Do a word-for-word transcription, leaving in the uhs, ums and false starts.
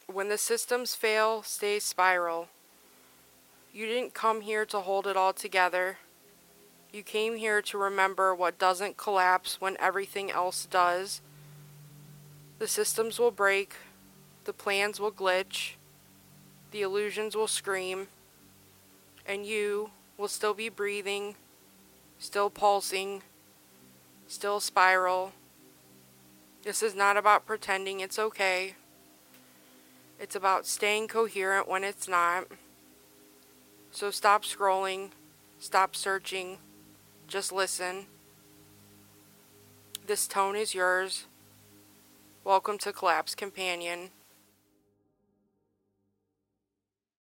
When the systems fail, stay spiral. You didn't come here to hold it all together. You came here to remember what doesn't collapse when everything else does. The systems will break, the plans will glitch, the illusions will scream, and you will still be breathing, still pulsing, still spiral. This is not about pretending it's okay. It's about staying coherent when it's not. So stop scrolling, stop searching, just listen. This tone is yours. Welcome to Collapse Companion.